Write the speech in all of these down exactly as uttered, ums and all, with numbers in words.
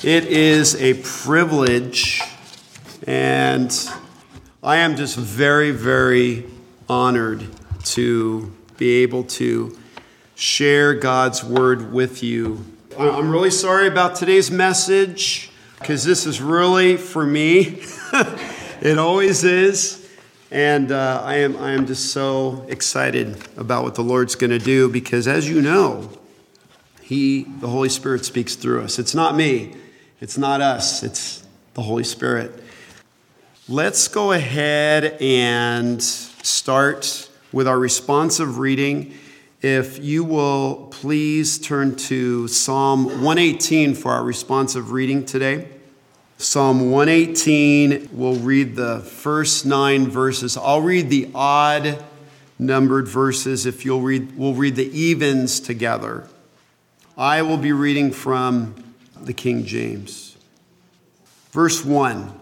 It is a privilege, and I am just very, very honored to be able to share God's word with you. I'm really sorry about today's message, because this is really for me. It always is. And uh, I am I am just so excited about what the Lord's going to do, because as you know, He, the Holy Spirit, speaks through us. It's not me. It's not us. It's the Holy Spirit. Let's go ahead and start with our responsive reading. If you will please turn to Psalm one eighteen for our responsive reading today. Psalm one eighteen, we'll read the first nine verses. I'll read the odd numbered verses. If you'll read, we'll read the evens together. I will be reading from the King James. Verse one.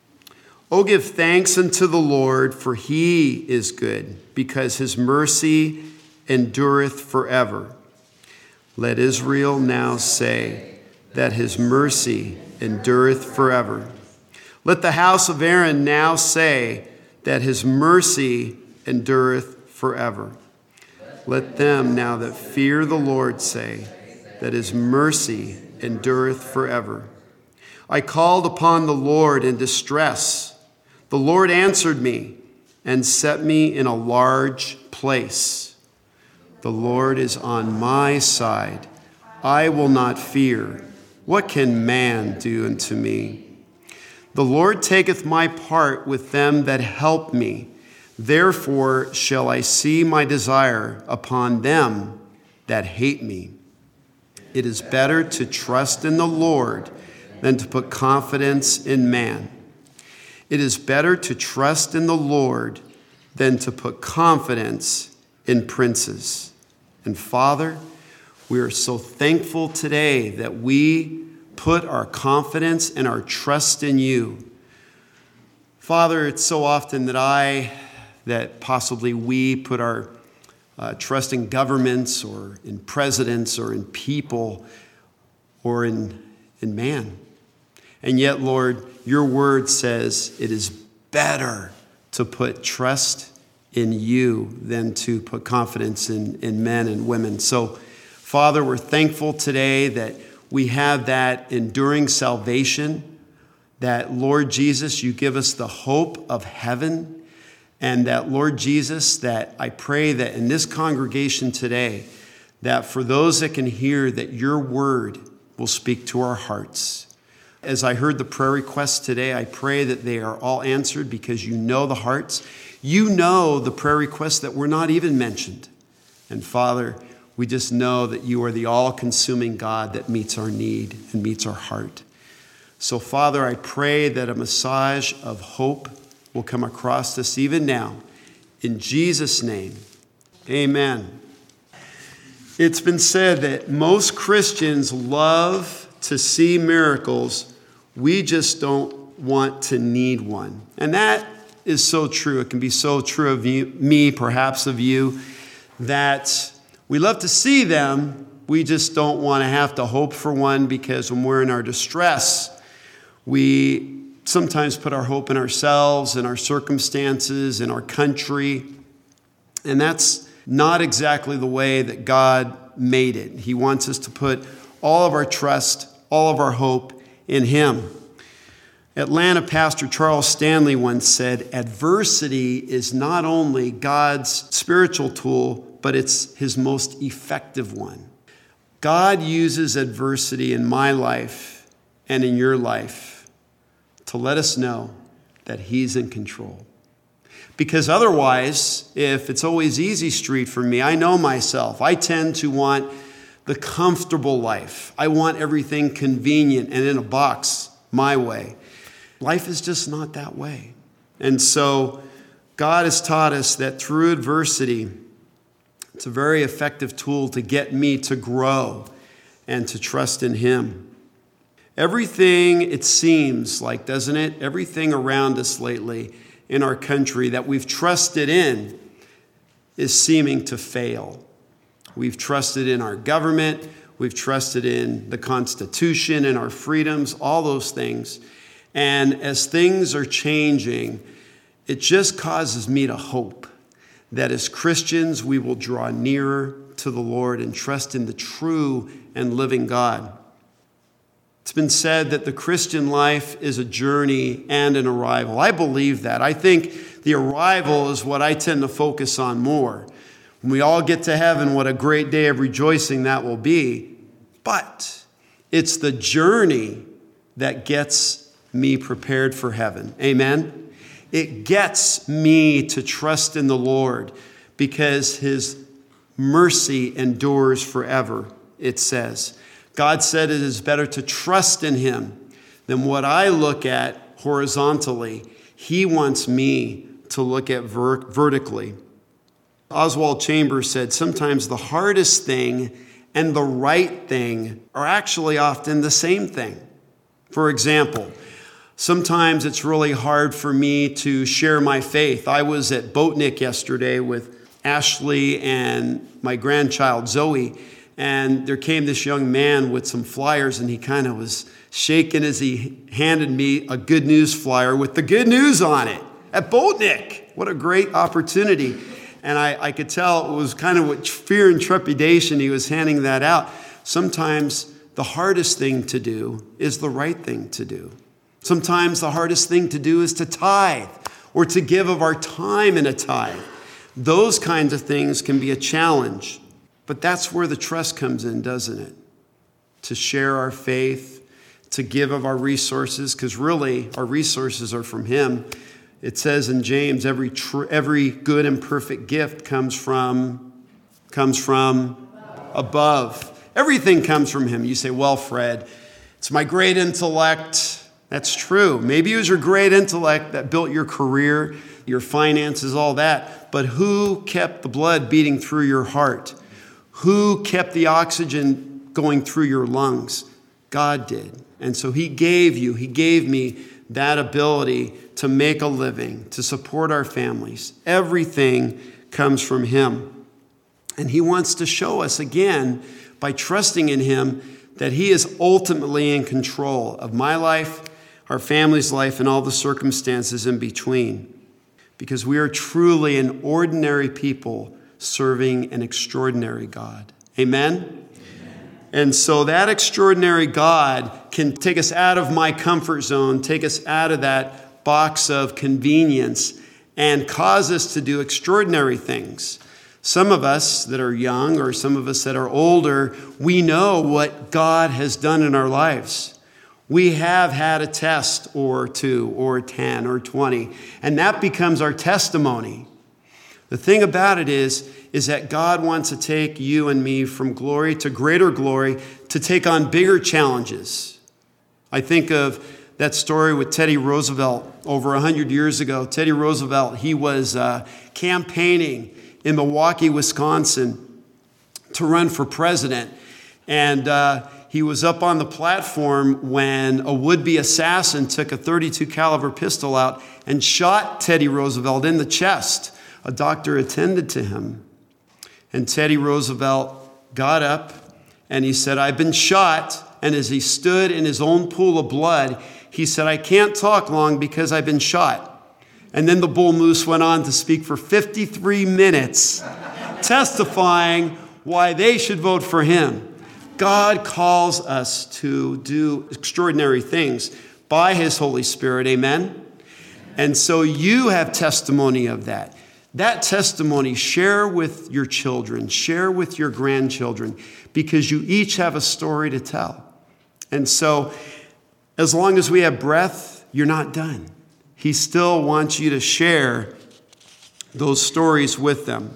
Oh, give thanks unto the Lord, for he is good, because his mercy endureth forever. Let Israel now say that his mercy endureth forever. Let the house of Aaron now say that his mercy endureth forever. Let them now that fear the Lord say that his mercy endureth forever. I called upon the Lord in distress. The Lord answered me and set me in a large place. The Lord is on my side. I will not fear. What can man do unto me? The Lord taketh my part with them that help me. Therefore shall I see my desire upon them that hate me. It is better to trust in the Lord than to put confidence in man. It is better to trust in the Lord than to put confidence in princes. And Father, we are so thankful today that we put our confidence and our trust in you. Father, it's so often that I, that possibly we put our uh, trust in governments or in presidents or in people or in, in man. And yet, Lord, your word says it is better to put trust in you than to put confidence in, in men and women. So, Father, we're thankful today that we have that enduring salvation, that, Lord Jesus, you give us the hope of heaven, and that, Lord Jesus, that I pray that in this congregation today, that for those that can hear, that your word will speak to our hearts. As I heard the prayer requests today, I pray that they are all answered, because you know the hearts. You know the prayer requests that were not even mentioned. And Father, we just know that you are the all-consuming God that meets our need and meets our heart. So, Father, I pray that a massage of hope will come across us even now. In Jesus' name, amen. It's been said that most Christians love to see miracles. We just don't want to need one. And that is so true. It can be so true of you, me, perhaps of you, that we love to see them. We just don't want to have to hope for one, because when we're in our distress, we sometimes put our hope in ourselves, in our circumstances, in our country. And that's not exactly the way that God made it. He wants us to put all of our trust, all of our hope in him. Atlanta pastor Charles Stanley once said, adversity is not only God's spiritual tool, but it's his most effective one. God uses adversity in my life and in your life to let us know that he's in control. Because otherwise, if it's always easy street for me, I know myself, I tend to want the comfortable life. I want everything convenient and in a box my way. Life is just not that way. And so God has taught us that through adversity, it's a very effective tool to get me to grow and to trust in him. Everything, it seems like, doesn't it? Everything around us lately in our country that we've trusted in is seeming to fail. We've trusted in our government. We've trusted in the Constitution and our freedoms, all those things. And as things are changing, it just causes me to hope that as Christians, we will draw nearer to the Lord and trust in the true and living God. It's been said that the Christian life is a journey and an arrival. I believe that. I think the arrival is what I tend to focus on more. When we all get to heaven, what a great day of rejoicing that will be. But it's the journey that gets me prepared for heaven. Amen? It gets me to trust in the Lord because his mercy endures forever, it says. God said it is better to trust in him than what I look at horizontally. He wants me to look at ver- vertically. Oswald Chambers said, sometimes the hardest thing and the right thing are actually often the same thing. For example, sometimes it's really hard for me to share my faith. I was at Boatnik yesterday with Ashley and my grandchild Zoe, and there came this young man with some flyers, and he kind of was shaking as he handed me a good news flyer with the good news on it at Boatnik. What a great opportunity. And I, I could tell it was kind of with fear and trepidation he was handing that out. Sometimes the hardest thing to do is the right thing to do. Sometimes the hardest thing to do is to tithe or to give of our time in a tithe. Those kinds of things can be a challenge. But that's where the trust comes in, doesn't it? To share our faith, to give of our resources, because really our resources are from him. It says in James, every tr- every good and perfect gift comes from, comes from above. Everything comes from him. You say, well, Fred, it's my great intellect. That's true. Maybe it was your great intellect that built your career, your finances, all that. But who kept the blood beating through your heart? Who kept the oxygen going through your lungs? God did. And so he gave you, he gave me that ability to make a living, to support our families. Everything comes from him. And he wants to show us again, by trusting in him, that he is ultimately in control of my life, our family's life, and all the circumstances in between. Because we are truly an ordinary people serving an extraordinary God. Amen? Amen? And so that extraordinary God can take us out of my comfort zone, take us out of that box of convenience, and cause us to do extraordinary things. Some of us that are young, or some of us that are older, we know what God has done in our lives. We have had a test or two or ten or twenty, and that becomes our testimony. The thing about it is, is that God wants to take you and me from glory to greater glory, to take on bigger challenges. I think of that story with Teddy Roosevelt over one hundred years ago. Teddy Roosevelt, he was uh, campaigning in Milwaukee, Wisconsin, to run for president. And uh, he was up on the platform when a would-be assassin took a thirty-two caliber pistol out and shot Teddy Roosevelt in the chest. A doctor attended to him. And Teddy Roosevelt got up and he said, I've been shot. And as he stood in his own pool of blood, he said, I can't talk long because I've been shot. And then the bull moose went on to speak for fifty-three minutes, testifying why they should vote for him. God calls us to do extraordinary things by his Holy Spirit. Amen? And so you have testimony of that. That testimony, share with your children, share with your grandchildren, because you each have a story to tell. And so as long as we have breath, you're not done. He still wants you to share those stories with them.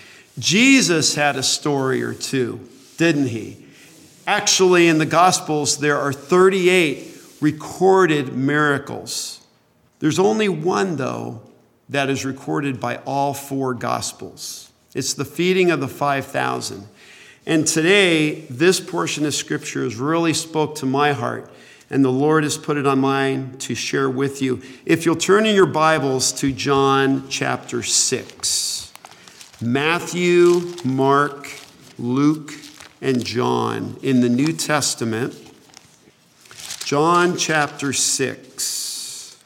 Jesus had a story or two, didn't he? Actually, in the Gospels, there are thirty-eight recorded miracles. There's only one, though, that is recorded by all four Gospels. It's the feeding of the five thousand. And today, this portion of Scripture has really spoke to my heart, and the Lord has put it on mine to share with you. If you'll turn in your Bibles to John chapter six. Matthew, Mark, Luke, and John in the New Testament. John chapter six.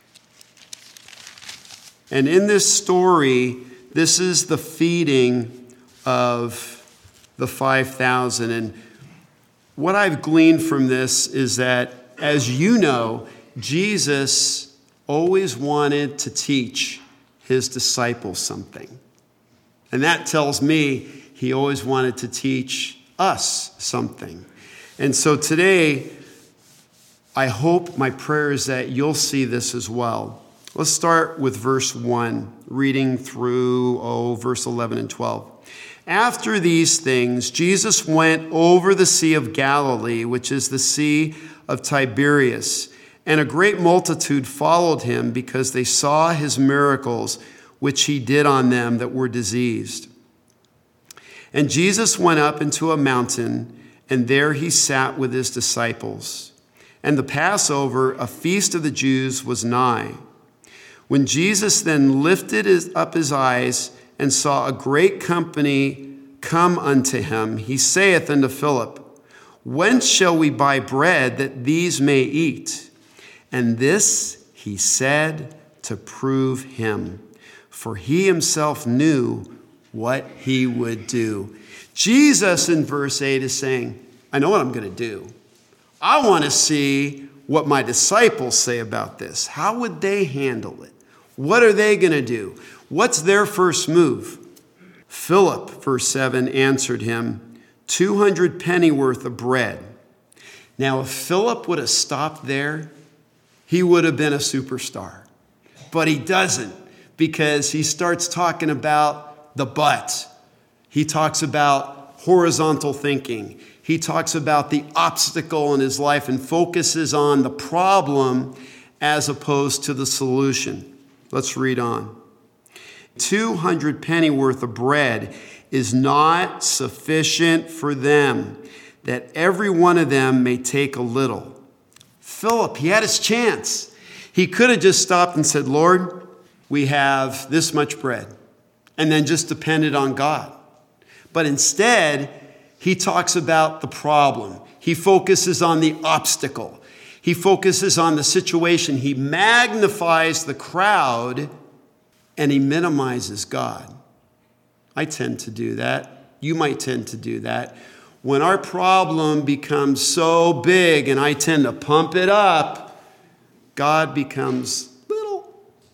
And in this story, this is the feeding of the five thousand. And what I've gleaned from this is that, as you know, Jesus always wanted to teach his disciples something. And that tells me he always wanted to teach us something. And so today, I hope, my prayer is that you'll see this as well. Let's start with verse one, reading through, oh, verse eleven and twelve. After these things, Jesus went over the Sea of Galilee, which is the Sea of Tiberias, and a great multitude followed him because they saw his miracles, which he did on them that were diseased. And Jesus went up into a mountain, and there he sat with his disciples. And the Passover, a feast of the Jews, was nigh. When Jesus then lifted his, up his eyes and saw a great company come unto him, he saith unto Philip, Whence shall we buy bread that these may eat? And this he said to prove him, for he himself knew what he would do. Jesus in verse eight is saying, I know what I'm going to do. I want to see what my disciples say about this. How would they handle it? What are they going to do? What's their first move? Philip, verse seven, answered him, two hundred pennyworth of bread. Now, if Philip would have stopped there, he would have been a superstar. But he doesn't, because he starts talking about the but. He talks about horizontal thinking. He talks about the obstacle in his life and focuses on the problem as opposed to the solution. Let's read on. two hundred pennyworth of bread is not sufficient for them, that every one of them may take a little. Philip, he had his chance. He could have just stopped and said, Lord, we have this much bread, and then just depended on God. But instead, he talks about the problem. He focuses on the obstacle. He focuses on the situation. He magnifies the crowd, and he minimizes God. I tend to do that. You might tend to do that. When our problem becomes so big and I tend to pump it up, God becomes little.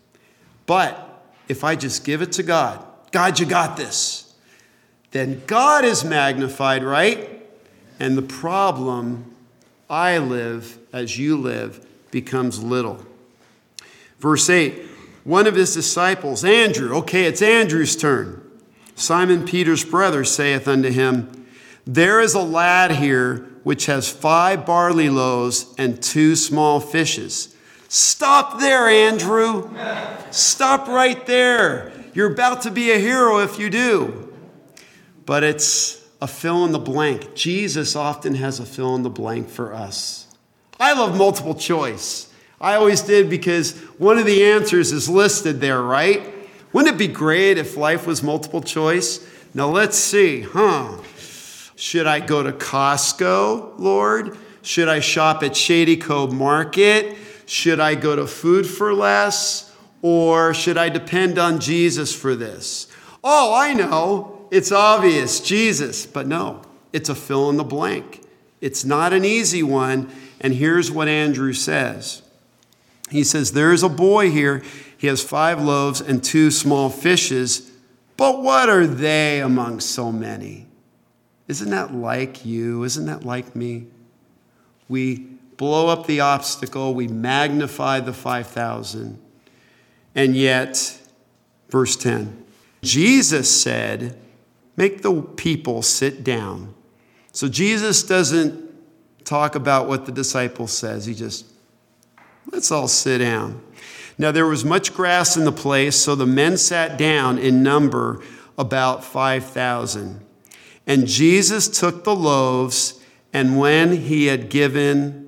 But if I just give it to God, God, you got this, then God is magnified, right? And the problem I live as you live becomes little. Verse eight, one of his disciples, Andrew, okay, it's Andrew's turn. Simon Peter's brother saith unto him, There is a lad here which has five barley loaves and two small fishes. Stop there, Andrew. Stop right there. You're about to be a hero if you do. But it's a fill in the blank. Jesus often has a fill in the blank for us. I love multiple choice. I always did, because one of the answers is listed there, right? Wouldn't it be great if life was multiple choice? Now let's see, huh? Should I go to Costco, Lord? Should I shop at Shady Cove Market? Should I go to Food for Less? Or should I depend on Jesus for this? Oh, I know. It's obvious, Jesus. But no, it's a fill in the blank. It's not an easy one. And here's what Andrew says. He says, there is a boy here. He has five loaves and two small fishes. But what are they among so many? Isn't that like you? Isn't that like me? We blow up the obstacle. We magnify the five thousand. And yet, verse ten, Jesus said, make the people sit down. So Jesus doesn't talk about what the disciple says. He just, let's all sit down. Now there was much grass in the place, so the men sat down in number about five thousand. And Jesus took the loaves, and when he had given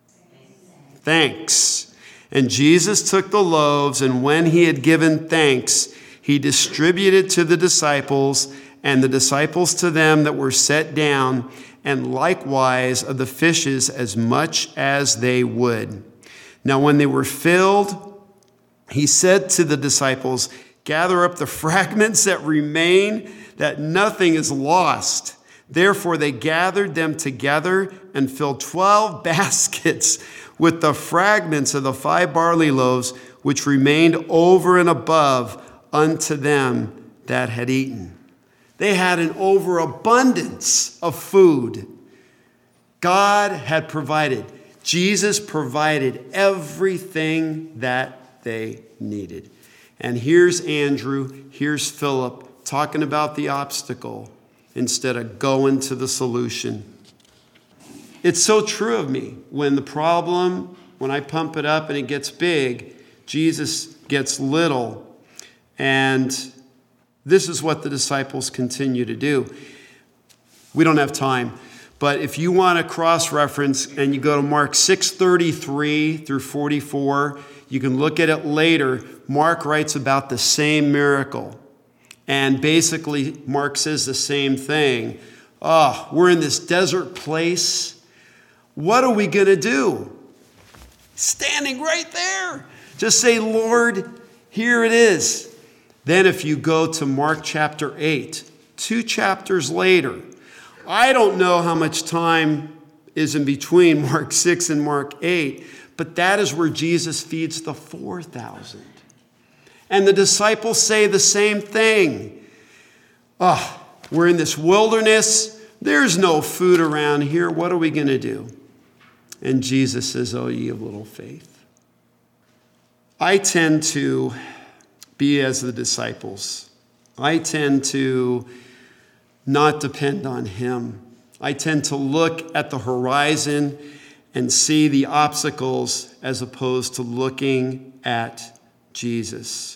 thanks, and Jesus took the loaves, and when he had given thanks, he distributed to the disciples, and the disciples to them that were set down, and likewise of the fishes as much as they would. Now when they were filled, he said to the disciples, gather up the fragments that remain, that nothing is lost. Therefore they gathered them together and filled twelve baskets with the fragments of the five barley loaves, which remained over and above unto them that had eaten. They had an overabundance of food. God had provided. Jesus provided everything that they needed. And here's Andrew, here's Philip talking about the obstacle instead of going to the solution. It's so true of me. When the problem, when I pump it up and it gets big, Jesus gets little. And this is what the disciples continue to do. We don't have time, but if you want to cross-reference and you go to Mark six thirty-three through forty-four, you can look at it later. Mark writes about the same miracle. And basically, Mark says the same thing. Oh, we're in this desert place. What are we going to do? Standing right there. Just say, Lord, here it is. Then if you go to Mark chapter eight, two chapters later, I don't know how much time is in between Mark six and Mark eight, but that is where Jesus feeds the four thousand. And the disciples say the same thing. Oh, we're in this wilderness. There's no food around here. What are we going to do? And Jesus says, oh, ye of little faith. I tend to be as the disciples. I tend to not depend on him. I tend to look at the horizon and see the obstacles as opposed to looking at Jesus.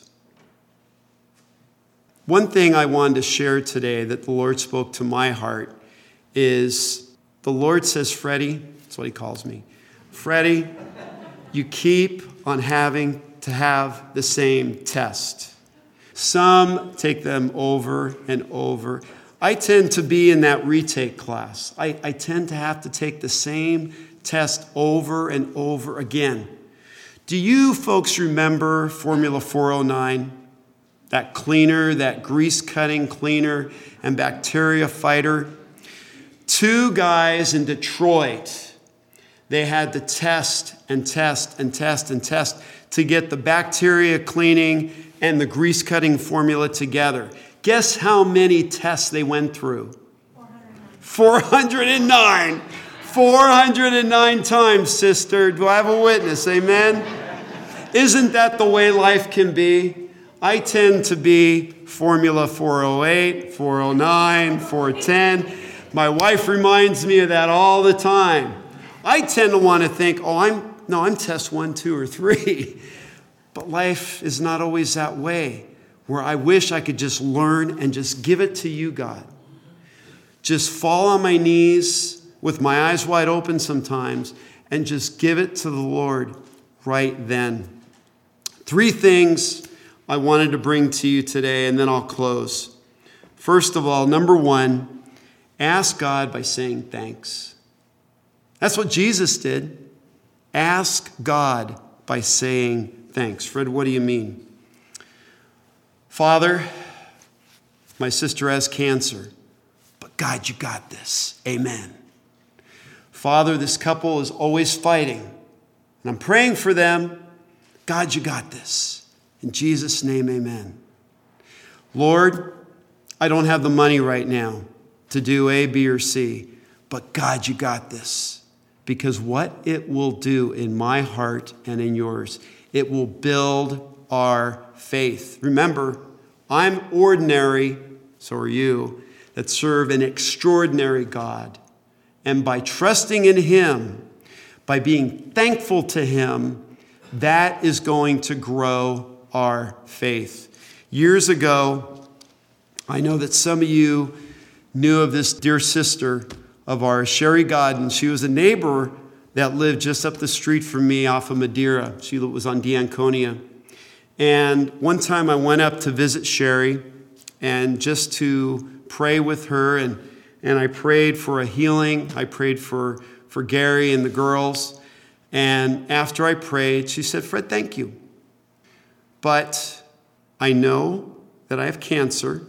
One thing I wanted to share today that the Lord spoke to my heart is the Lord says, Freddie, that's what he calls me. Freddie, you keep on having to have the same test. Some take them over and over. I tend to be in that retake class. I, I tend to have to take the same test over and over again. Do you folks remember Formula four oh nine? That cleaner, that grease-cutting cleaner and bacteria fighter? Two guys in Detroit, they had to test and test and test and test to get the bacteria cleaning and the grease-cutting formula together. Guess how many tests they went through? four hundred nine. four hundred nine times, sister. Do I have a witness? Amen? Isn't that the way life can be? I tend to be Formula four oh eight, four oh nine, four ten. My wife reminds me of that all the time. I tend to want to think, oh, I'm no, I'm test one, two, or three. But life is not always that way, where I wish I could just learn and just give it to you, God. Just fall on my knees with my eyes wide open sometimes and just give it to the Lord right then. Three things I wanted to bring to you today, and then I'll close. First of all, number one, ask God by saying thanks. That's what Jesus did. Ask God by saying thanks. Fred, what do you mean? Father, my sister has cancer, but God, you got this. Amen. Father, this couple is always fighting, and I'm praying for them. God, you got this. In Jesus' name, amen. Lord, I don't have the money right now to do A, B, or C, but God, you got this. Because what it will do in my heart and in yours, it will build our faith. Remember, I'm ordinary, so are you, that serve an extraordinary God. And by trusting in him, by being thankful to him, that is going to grow our faith. Years ago, I know that some of you knew of this dear sister of ours, Sherry Godden. She was a neighbor that lived just up the street from me off of Madeira. She was on D'Anconia. And one time I went up to visit Sherry and just to pray with her and, and I prayed for a healing. I prayed for, for Gary and the girls. And after I prayed, she said, Fred, thank you. But I know that I have cancer.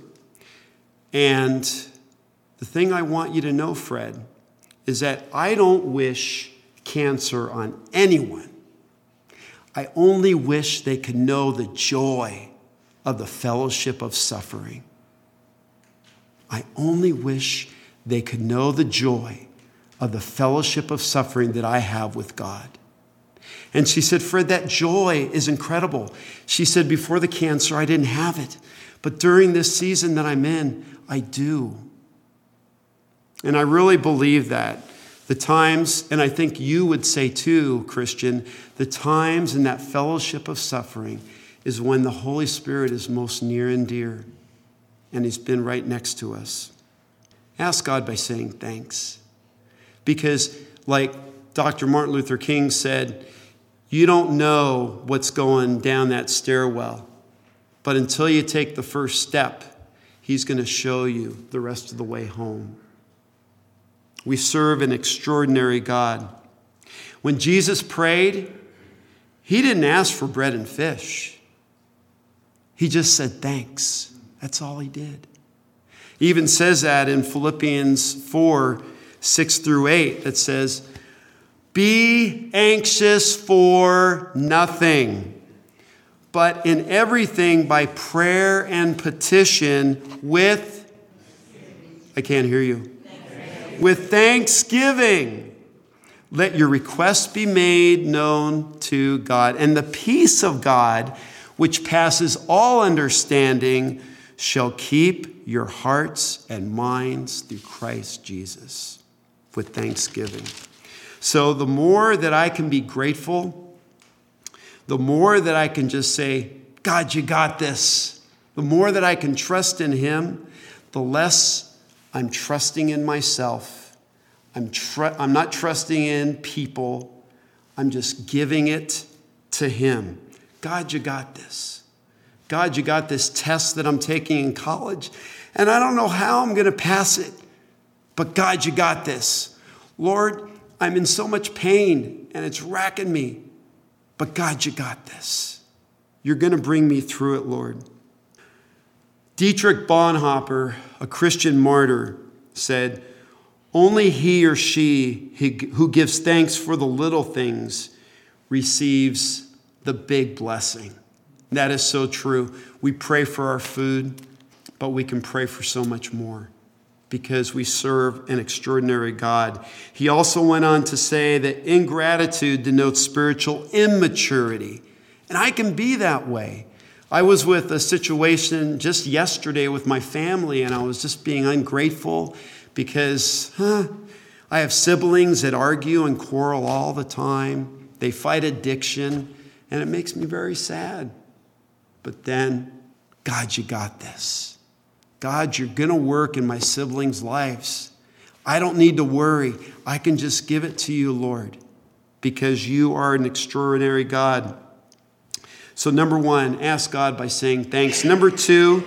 And the thing I want you to know, Fred, is that I don't wish cancer on anyone. I only wish they could know the joy of the fellowship of suffering. I only wish they could know the joy of the fellowship of suffering that I have with God. And she said, Fred, that joy is incredible. She said, before the cancer, I didn't have it. But during this season that I'm in, I do. And I really believe that. The times, and I think you would say too, Christian, the times in that fellowship of suffering is when the Holy Spirit is most near and dear. And he's been right next to us. Ask God by saying thanks. Because like Doctor Martin Luther King said, you don't know what's going down that stairwell. But until you take the first step, he's going to show you the rest of the way home. We serve an extraordinary God. When Jesus prayed, he didn't ask for bread and fish. He just said thanks. That's all he did. He even says that in Philippians four, six through eight. That says, be anxious for nothing, but in everything by prayer and petition with, I can't hear you. With thanksgiving, let your requests be made known to God. And the peace of God, which passes all understanding, shall keep your hearts and minds through Christ Jesus. With thanksgiving. So the more that I can be grateful, the more that I can just say, God, you got this. The more that I can trust in him, the less I'm trusting in myself. I'm, tr- I'm not trusting in people. I'm just giving it to him. God, you got this. God, you got this test that I'm taking in college, and I don't know how I'm going to pass it. But God, you got this. Lord, I'm in so much pain, and it's racking me. But God, you got this. You're going to bring me through it, Lord. Dietrich Bonhoeffer, a Christian martyr, said, only he or she who gives thanks for the little things receives the big blessing. That is so true. We pray for our food, but we can pray for so much more because we serve an extraordinary God. He also went on to say that ingratitude denotes spiritual immaturity. And I can be that way. I was with a situation just yesterday with my family, and I was just being ungrateful because huh, I have siblings that argue and quarrel all the time. They fight addiction, and it makes me very sad. But then, God, you got this. God, you're going to work in my siblings' lives. I don't need to worry. I can just give it to you, Lord, because you are an extraordinary God. So number one, ask God by saying thanks. Number two,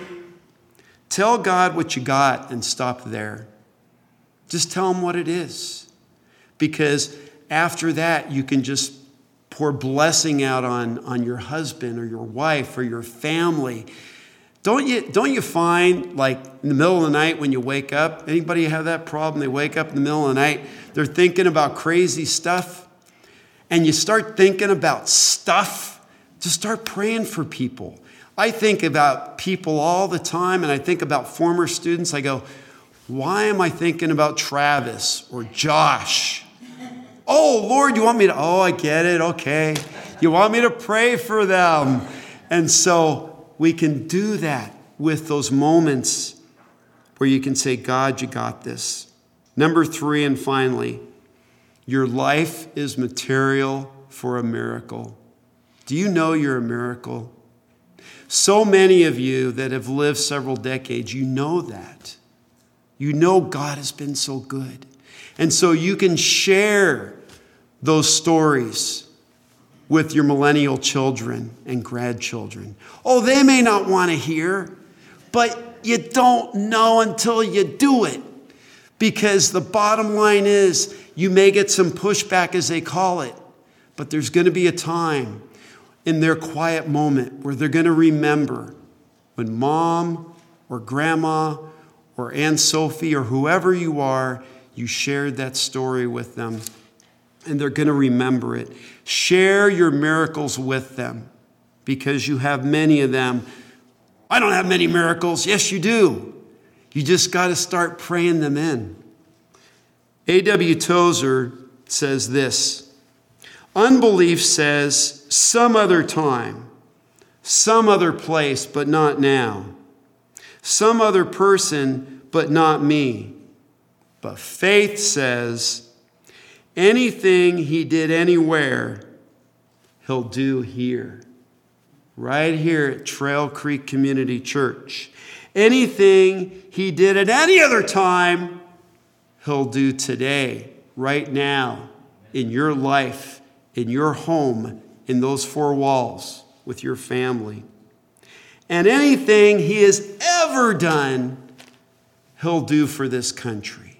tell God what you got and stop there. Just tell him what it is. Because after that, you can just pour blessing out on, on your husband or your wife or your family. Don't you, don't you find, like, in the middle of the night when you wake up, anybody have that problem? They wake up in the middle of the night, they're thinking about crazy stuff, and you start thinking about stuff. To start praying for people. I think about people all the time, and I think about former students. I go, why am I thinking about Travis or Josh? Oh, Lord, you want me to? Oh, I get it. Okay. You want me to pray for them. And so we can do that with those moments where you can say, God, you got this. Number three, and finally, your life is material for a miracle. Do you know you're a miracle? So many of you that have lived several decades, you know that. You know God has been so good. And so you can share those stories with your millennial children and grandchildren. Oh, they may not want to hear, but you don't know until you do it. Because the bottom line is, you may get some pushback, as they call it, but there's going to be a time in their quiet moment where they're going to remember when mom or grandma or Aunt Sophie or whoever you are, you shared that story with them, and they're going to remember it. Share your miracles with them because you have many of them. I don't have many miracles. Yes, you do. You just got to start praying them in. A W Tozer says this: unbelief says some other time, some other place, but not now. Some other person, but not me. But faith says anything he did anywhere, he'll do here. Right here at Trail Creek Community Church. Anything he did at any other time, he'll do today, right now, in your life, in your home, in those four walls, with your family. And anything he has ever done, he'll do for this country.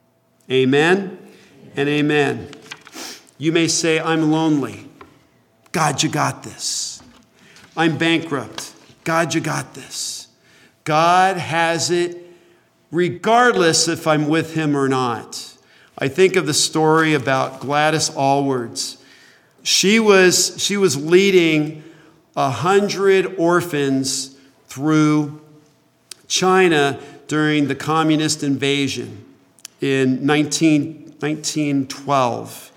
Amen and amen. You may say, I'm lonely. God, you got this. I'm bankrupt. God, you got this. God has it regardless if I'm with him or not. I think of the story about Gladys Allwards. She was, she was leading a hundred orphans through China during the communist invasion in nineteen twelve.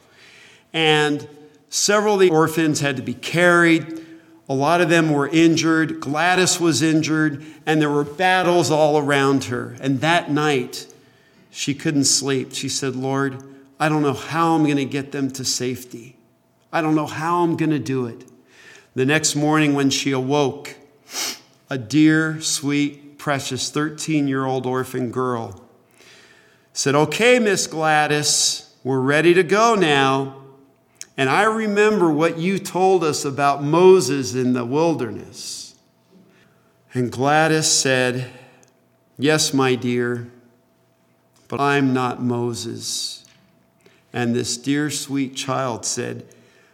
And several of the orphans had to be carried. A lot of them were injured. Gladys was injured, and there were battles all around her. And that night, she couldn't sleep. She said, Lord, I don't know how I'm going to get them to safety. I don't know how I'm going to do it. The next morning when she awoke, a dear, sweet, precious thirteen-year-old orphan girl said, okay, Miss Gladys, we're ready to go now. And I remember what you told us about Moses in the wilderness. And Gladys said, yes, my dear, but I'm not Moses. And this dear, sweet child said,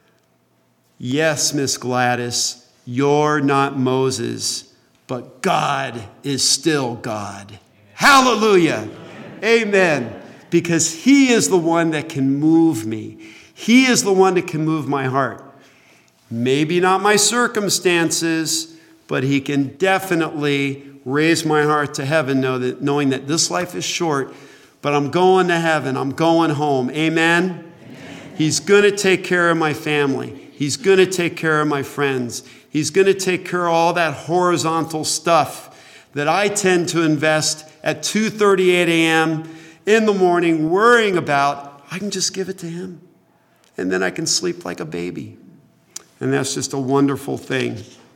yes, Miss Gladys, you're not Moses, but God is still God. Hallelujah. Amen. Because he is the one that can move me. He is the one that can move my heart. Maybe not my circumstances, but he can definitely raise my heart to heaven, know that, knowing that this life is short, but I'm going to heaven. I'm going home. Amen? Amen. He's going to take care of my family. He's going to take care of my friends. He's going to take care of all that horizontal stuff that I tend to invest at two thirty-eight a.m. in the morning worrying about. I can just give it to him. And then I can sleep like a baby. And that's just a wonderful thing.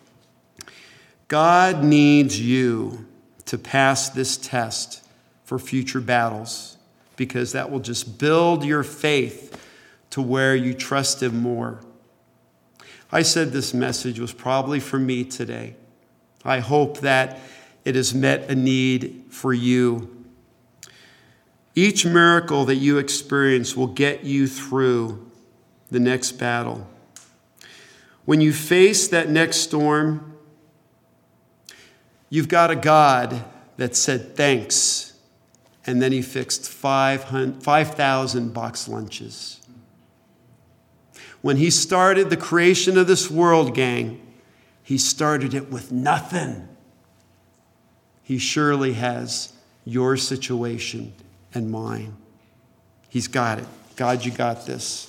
God needs you to pass this test for future battles, because that will just build your faith to where you trust him more. I said this message was probably for me today. I hope that it has met a need for you. Each miracle that you experience will get you through the next battle. When you face that next storm, you've got a God that said thanks, and then he fixed five thousand box lunches. When he started the creation of this world, gang, he started it with nothing. He surely has your situation and mine. He's got it. God, you got this.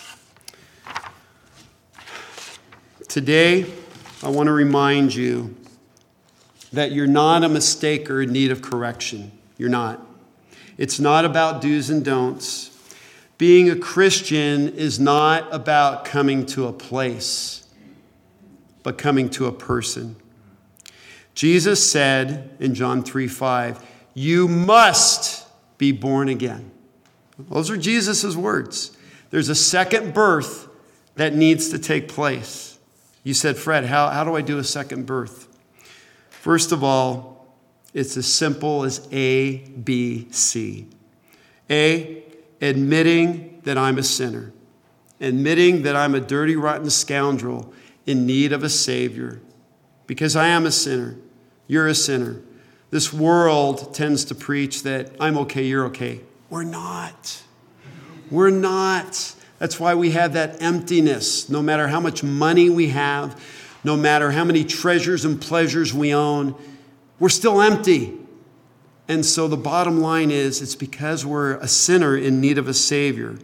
Today, I want to remind you that you're not a mistake or in need of correction. You're not. It's not about do's and don'ts. Being a Christian is not about coming to a place, but coming to a person. Jesus said in John three five, you must be born again. Those are Jesus' words. There's a second birth that needs to take place. You said, Fred, how, how do I do a second birth? First of all, it's as simple as A, B, C. A, admitting that I'm a sinner. Admitting that I'm a dirty, rotten scoundrel in need of a Savior. Because I am a sinner. You're a sinner. This world tends to preach that I'm okay, you're okay. We're not. We're not. That's why we have that emptiness. No matter how much money we have, no matter how many treasures and pleasures we own, we're still empty. And so the bottom line is, it's because we're a sinner in need of a Savior.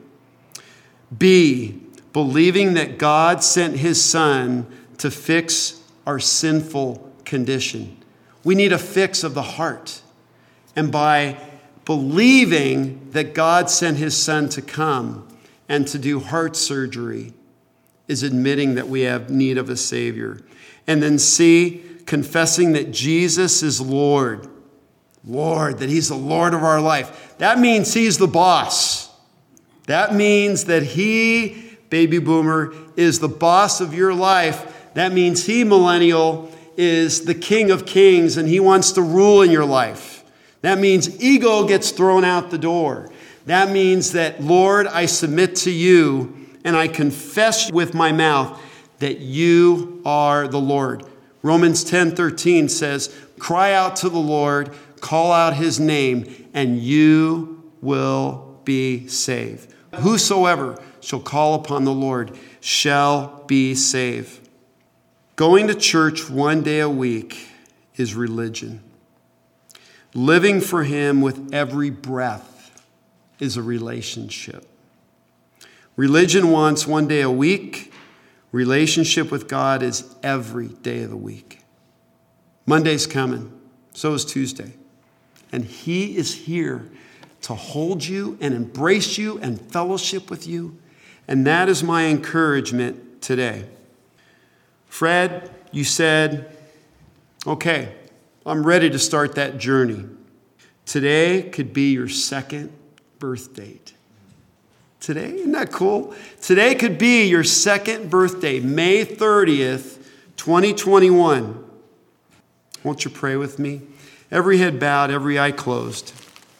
B, believing that God sent his Son to fix our sinful condition. We need a fix of the heart. And by believing that God sent his Son to come and to do heart surgery is admitting that we have need of a Savior. And then C, confessing that Jesus is Lord. Lord, that he's the Lord of our life. That means he's the boss. That means that he, baby boomer, is the boss of your life. That means he, millennial, is the King of Kings and he wants to rule in your life. That means ego gets thrown out the door. That means that, Lord, I submit to you and I confess with my mouth that you are the Lord. Romans ten thirteen says, cry out to the Lord, call out his name, and you will be saved. Whosoever shall call upon the Lord shall be saved. Going to church one day a week is religion. Living for him with every breath is a relationship. Religion wants one day a week. Relationship with God is every day of the week. Monday's coming. So is Tuesday. And he is here to hold you and embrace you and fellowship with you. And that is my encouragement today. Fred, you said, okay, I'm ready to start that journey. Today could be your second birth date. Today, isn't that cool? Today could be your second birthday, May thirtieth, twenty twenty-one. Won't you pray with me? Every head bowed, every eye closed.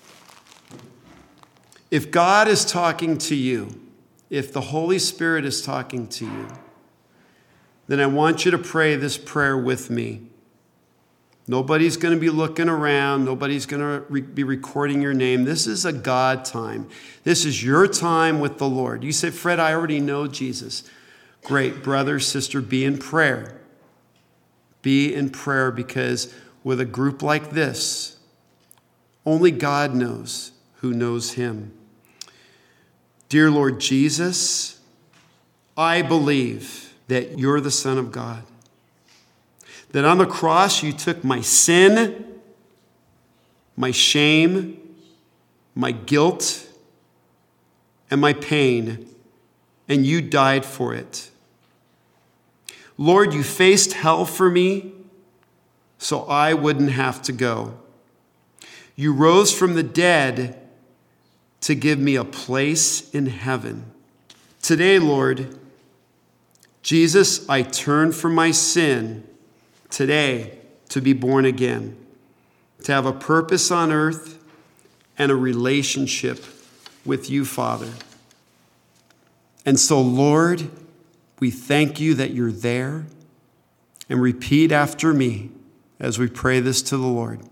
If God is talking to you, if the Holy Spirit is talking to you, then I want you to pray this prayer with me. Nobody's going to be looking around. Nobody's going to re- be recording your name. This is a God time. This is your time with the Lord. You say, Fred, I already know Jesus. Great, brother, sister, be in prayer. Be in prayer, because with a group like this, only God knows who knows him. Dear Lord Jesus, I believe that you're the Son of God. That on the cross you took my sin, my shame, my guilt, and my pain, and you died for it. Lord, you faced hell for me so I wouldn't have to go. You rose from the dead to give me a place in heaven. Today, Lord Jesus, I turn from my sin today to be born again, to have a purpose on earth and a relationship with you, Father. And so, Lord, we thank you that you're there. And repeat after me as we pray this to the Lord.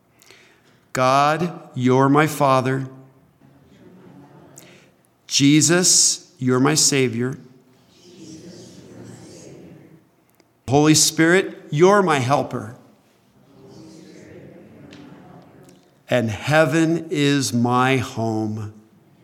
God, you're my Father. Jesus, you're my Savior. Holy Spirit, you're my helper. And heaven is my home.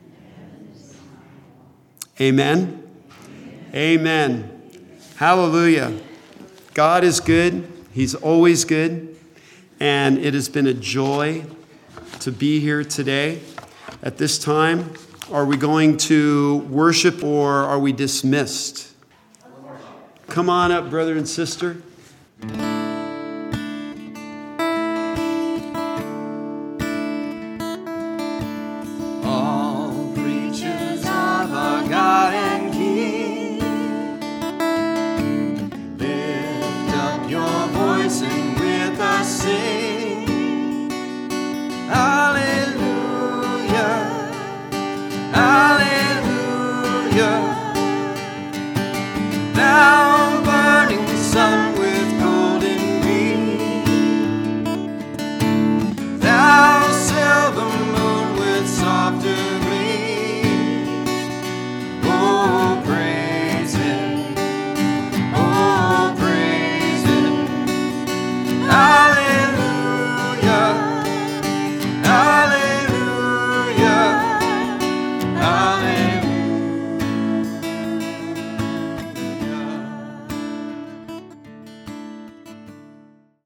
Amen. Amen. Hallelujah. God is good. He's always good. And it has been a joy to be here today. At this time, are we going to worship or are we dismissed? Come on up, brother and sister.